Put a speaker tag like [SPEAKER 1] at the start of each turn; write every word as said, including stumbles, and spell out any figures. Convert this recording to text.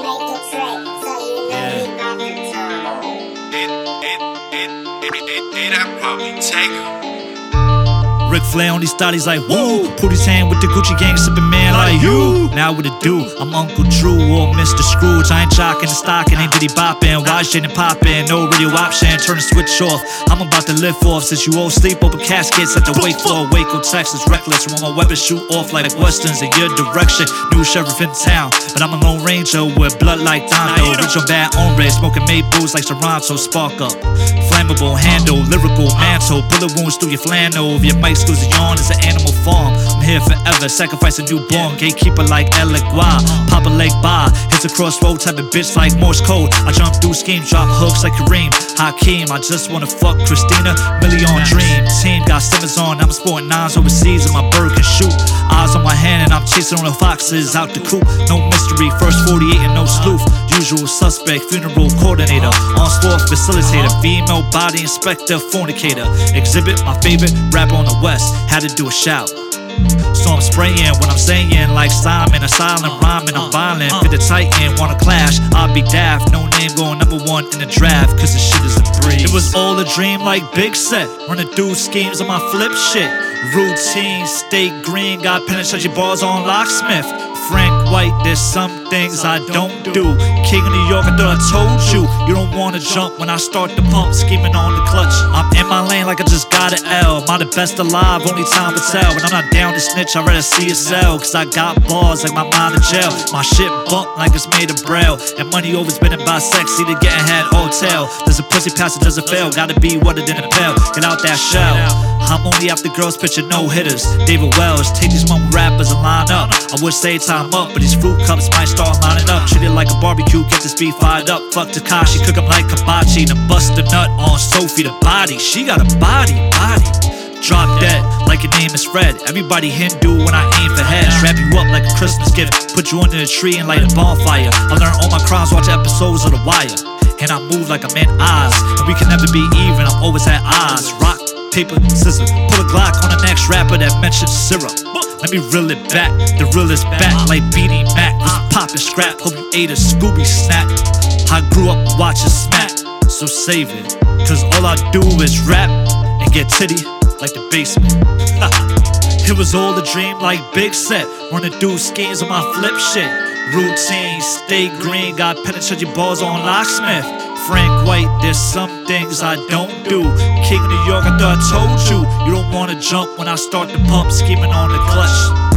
[SPEAKER 1] Ric Flair on these thotties like woo. Put his hand with the Gucci gang, sippin' man like you. Now what it do? I'm Uncle Drew or Mister Scrooge. I ain't jockin' and stockin', ain't diddy boppin'. Wise Jane and poppin', no radio option. Turn the switch off. I'm about to lift off since you all sleep over caskets at the wake for Waco, Texas. Reckless, want my weapons shoot off like westerns in your direction. New sheriff in town, but I'm a Lone Ranger with blood like Dondo. Rich on bad on red, smoking maples like Toronto. Spark up, flammable handle, lyrical mantle. Bullet wounds through your flannel. If your mic screws a yawn, it's an animal farm. I'm here forever, sacrifice a newborn. Gatekeeper like Elegua, pop a leg bar. Hits a crossroad type of bitch like Morse code. I jump through schemes, drop hooks like Kareem Hakeem. I just wanna fuck Christina, million dream. Team got Simmons on, I'm sporting nines overseas, and my bird can shoot. Eyes on my hand and I'm chasing on the foxes out the coop. No mystery, first forty-eight and no sleuth. Usual suspect, funeral coordinator, onslaught facilitator, female body inspector, fornicator. Exhibit my favorite rapper on the west, had to do a shout. So I'm spraying when I'm saying like Simon, a silent rhyming, I'm violent. Fit the titan, wanna clash, I'll be daft. No name going number one in the draft, cause the shit is a breeze. It was all a dream like Big Set, running through schemes on my flip shit. Routine, stay green, got penitentiary bars on locksmith. Frank White, there's some things I don't do. King of New York, I thought I told you. You don't wanna jump when I start the pump, scheming on the clutch. I'm in my lane like I just got an L. Am I the best alive? Only time will tell. When I'm not down to snitch, I'd rather see a cell. Cause I got bars like my mind in jail. My shit bump like it's made of braille. And money over spending by sex, either getting head or tail. Does a pussy pass or does it fail? Gotta be what it didn't fail. Get out that shell. I'm only after girls pitching no hitters. David Wells, take these mum rappers and line up. I would say time up, but these fruit cups might start lining up. Treat it like a barbecue, get this beef fired up. Fuck Takashi, cook 'em like hibachi. Then bust a nut on Sophie the body. She got a body, body. Drop dead, like your name is Fred. Everybody Hindu when I aim for heads. Wrap you up like a Christmas gift. Put you under a tree and light a bonfire. I learn all my crimes, watch episodes of The Wire. And I move like I'm in Oz. And we can never be even, I'm always at odds. Rock, paper, scissors. Put a Glock on the next rapper that mentions syrup. Let me reel it back, the real is back like B D Mac. Was poppin' scrap, hope you ate a Scooby snack. I grew up watching Smack, so save it. Cause all I do is rap and get titty like the basement. It was all a dream like Big Set, running through schemes on my flip shit. Routine, stay green, got penitentiary balls on locksmith. Frank White, there's some things I don't do. King of New York, I thought I told you. You don't wanna jump when I start the pump, scheming on the clutch.